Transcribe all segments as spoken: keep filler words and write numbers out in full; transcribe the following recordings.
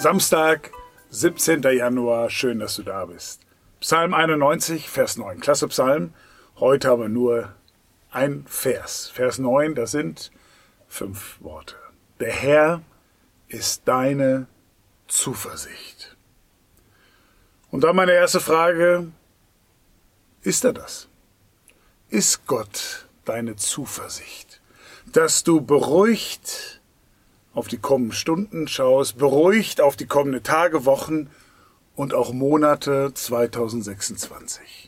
Samstag, siebzehnter Januar, schön, dass du da bist. Psalm einundneunzig, Vers neun, klasse Psalm. Heute aber nur ein Vers. Vers neun, das sind fünf Worte. Der Herr ist deine Zuversicht. Und dann meine erste Frage, ist er das? Ist Gott deine Zuversicht? Dass du beruhigt auf die kommenden Stunden schaust, beruhigt auf die kommenden Tage, Wochen und auch Monate zweitausendsechsundzwanzig.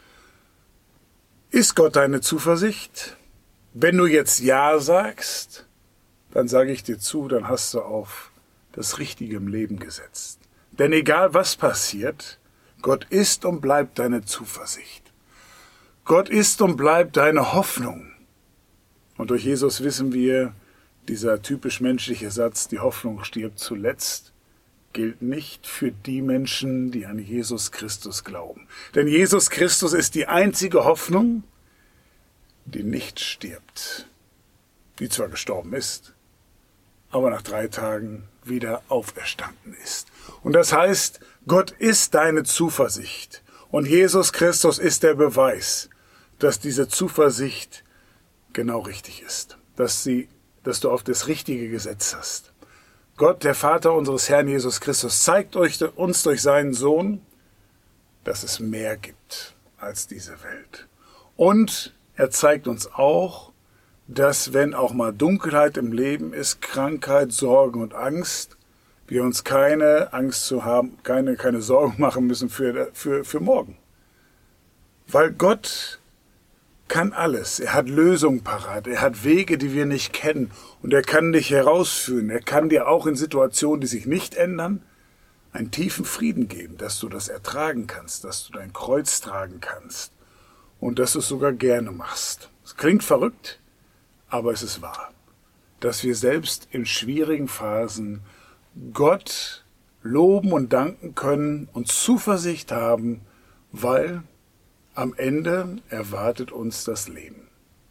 Ist Gott deine Zuversicht? Wenn du jetzt Ja sagst, dann sage ich dir zu, dann hast du auf das Richtige im Leben gesetzt. Denn egal was passiert, Gott ist und bleibt deine Zuversicht. Gott ist und bleibt deine Hoffnung. Und durch Jesus wissen wir, dieser typisch menschliche Satz, die Hoffnung stirbt zuletzt, gilt nicht für die Menschen, die an Jesus Christus glauben. Denn Jesus Christus ist die einzige Hoffnung, die nicht stirbt, die zwar gestorben ist, aber nach drei Tagen wieder auferstanden ist. Und das heißt, Gott ist deine Zuversicht. Und Jesus Christus ist der Beweis, dass diese Zuversicht genau richtig ist, dass sie dass du auf das Richtige gesetzt hast. Gott, der Vater unseres Herrn Jesus Christus, zeigt euch, uns durch seinen Sohn, dass es mehr gibt als diese Welt. Und er zeigt uns auch, dass wenn auch mal Dunkelheit im Leben ist, Krankheit, Sorgen und Angst, wir uns keine Angst zu haben, keine, keine Sorgen machen müssen für, für, für morgen. Weil Gott kann alles. Er hat Lösungen parat. Er hat Wege, die wir nicht kennen. Und er kann dich herausführen. Er kann dir auch in Situationen, die sich nicht ändern, einen tiefen Frieden geben, dass du das ertragen kannst, dass du dein Kreuz tragen kannst und dass du es sogar gerne machst. Es klingt verrückt, aber es ist wahr. Dass wir selbst in schwierigen Phasen Gott loben und danken können und Zuversicht haben, weil am Ende erwartet uns das Leben.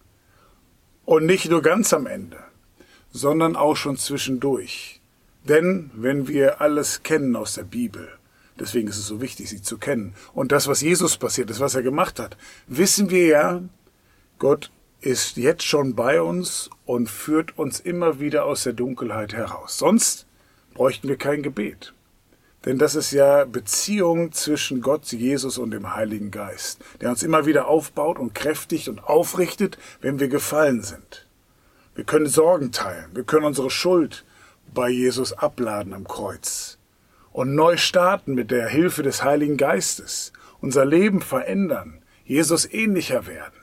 Und nicht nur ganz am Ende, sondern auch schon zwischendurch. Denn wenn wir alles kennen aus der Bibel, deswegen ist es so wichtig, sie zu kennen, und das, was Jesus passiert ist, was er gemacht hat, wissen wir ja, Gott ist jetzt schon bei uns und führt uns immer wieder aus der Dunkelheit heraus. Sonst bräuchten wir kein Gebet. Denn das ist ja Beziehung zwischen Gott, Jesus und dem Heiligen Geist, der uns immer wieder aufbaut und kräftigt und aufrichtet, wenn wir gefallen sind. Wir können Sorgen teilen, wir können unsere Schuld bei Jesus abladen am Kreuz und neu starten mit der Hilfe des Heiligen Geistes, unser Leben verändern, Jesus ähnlicher werden.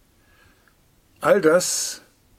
All das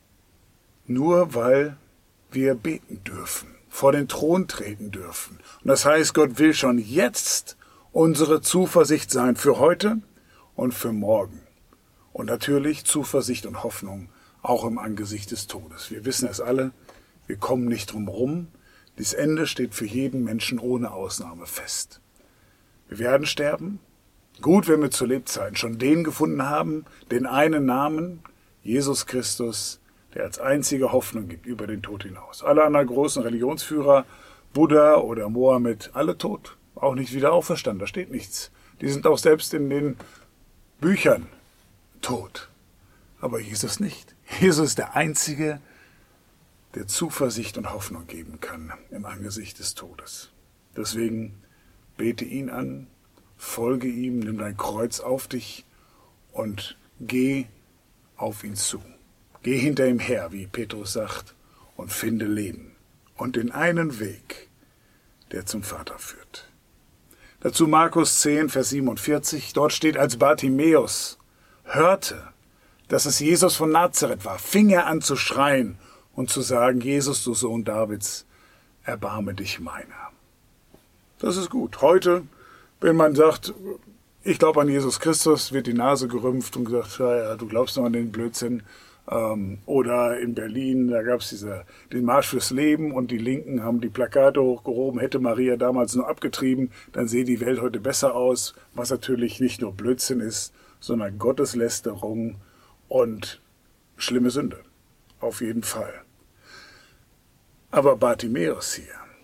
nur, weil wir beten dürfen, vor den Thron treten dürfen. Und das heißt, Gott will schon jetzt unsere Zuversicht sein für heute und für morgen. Und natürlich Zuversicht und Hoffnung auch im Angesicht des Todes. Wir wissen es alle, wir kommen nicht drum rum. Das Ende steht für jeden Menschen ohne Ausnahme fest. Wir werden sterben. Gut, wenn wir zu Lebzeiten schon den gefunden haben, den einen Namen, Jesus Christus, der als einzige Hoffnung gibt über den Tod hinaus. Alle anderen großen Religionsführer, Buddha oder Mohammed, alle tot, auch nicht wieder auferstanden, da steht nichts. Die sind auch selbst in den Büchern tot. Aber Jesus nicht. Jesus ist der Einzige, der Zuversicht und Hoffnung geben kann im Angesicht des Todes. Deswegen bete ihn an, folge ihm, nimm dein Kreuz auf dich und geh auf ihn zu. Geh hinter ihm her, wie Petrus sagt, und finde Leben und den einen Weg, der zum Vater führt. Dazu Markus zehn, Vers siebenundvierzig, dort steht, als Bartimäus hörte, dass es Jesus von Nazareth war, fing er an zu schreien und zu sagen, Jesus, du Sohn Davids, erbarme dich meiner. Das ist gut. Heute, wenn man sagt, ich glaube an Jesus Christus, wird die Nase gerümpft und gesagt, ja, ja, du glaubst noch an den Blödsinn. Ähm, oder in Berlin, da gab es den Marsch fürs Leben und die Linken haben die Plakate hochgehoben, hätte Maria damals nur abgetrieben, dann sähe die Welt heute besser aus, was natürlich nicht nur Blödsinn ist, sondern Gotteslästerung und schlimme Sünde. Auf jeden Fall. Aber Bartimäus hier,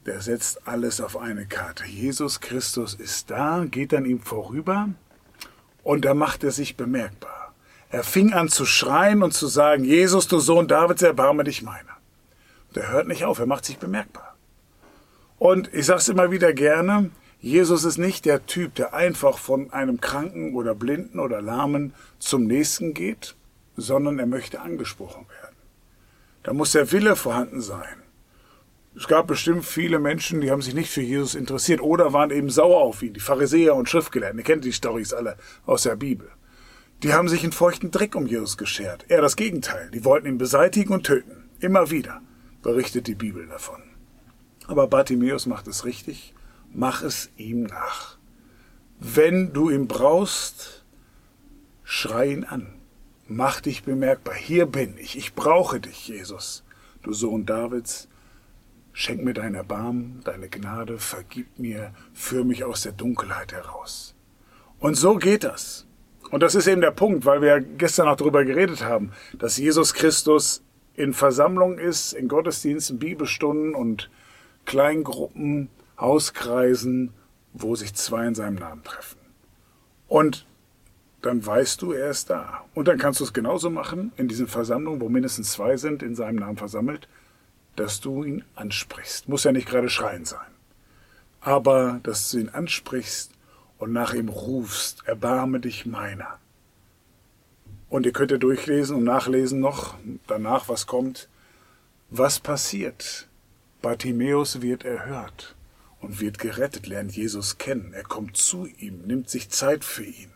der setzt alles auf eine Karte. Jesus Christus ist da, geht an ihm vorüber und da macht er sich bemerkbar. Er fing an zu schreien und zu sagen, Jesus, du Sohn Davids, erbarme dich meiner. Und er hört nicht auf, er macht sich bemerkbar. Und ich sage es immer wieder gerne, Jesus ist nicht der Typ, der einfach von einem Kranken oder Blinden oder Lahmen zum Nächsten geht, sondern er möchte angesprochen werden. Da muss der Wille vorhanden sein. Es gab bestimmt viele Menschen, die haben sich nicht für Jesus interessiert oder waren eben sauer auf ihn, die Pharisäer und Schriftgelehrten. Ihr kennt die Storys alle aus der Bibel. Die haben sich in feuchten Dreck um Jesus geschert. Eher das Gegenteil. Die wollten ihn beseitigen und töten. Immer wieder berichtet die Bibel davon. Aber Bartimäus macht es richtig. Mach es ihm nach. Wenn du ihn brauchst, schrei ihn an. Mach dich bemerkbar. Hier bin ich. Ich brauche dich, Jesus. Du Sohn Davids. Schenk mir dein Erbarmen, deine Gnade, vergib mir, führ mich aus der Dunkelheit heraus. Und so geht das. Und das ist eben der Punkt, weil wir ja gestern auch darüber geredet haben, dass Jesus Christus in Versammlungen ist, in Gottesdiensten, Bibelstunden und Kleingruppen, Hauskreisen, wo sich zwei in seinem Namen treffen. Und dann weißt du, er ist da. Und dann kannst du es genauso machen, in diesen Versammlungen, wo mindestens zwei sind, in seinem Namen versammelt, dass du ihn ansprichst. Muss ja nicht gerade schreien sein. Aber, dass du ihn ansprichst und nach ihm rufst, erbarme dich meiner. Und ihr könnt ja durchlesen und nachlesen noch, danach was kommt. Was passiert? Bartimäus wird erhört und wird gerettet, lernt Jesus kennen. Er kommt zu ihm, nimmt sich Zeit für ihn.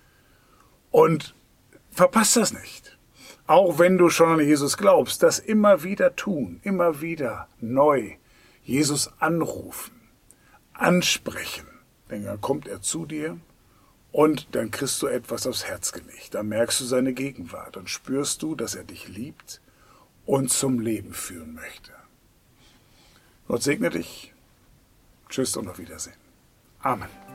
Und verpasst das nicht. Auch wenn du schon an Jesus glaubst, das immer wieder tun, immer wieder neu Jesus anrufen, ansprechen. Denn dann kommt er zu dir und dann kriegst du etwas aufs Herz gelegt. Dann merkst du seine Gegenwart. Dann spürst du, dass er dich liebt und zum Leben führen möchte. Gott segne dich. Tschüss und auf Wiedersehen. Amen.